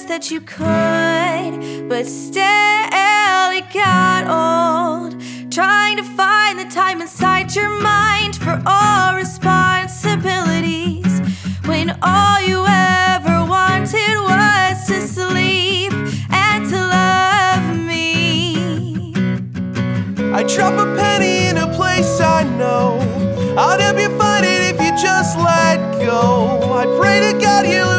best that you could, but still it got old. Trying to find the time inside your mind for all responsibilities, when all you ever wanted was to sleep and to love me. I drop a penny in a place I know. I'd help you find it if you just let go. I pray to God you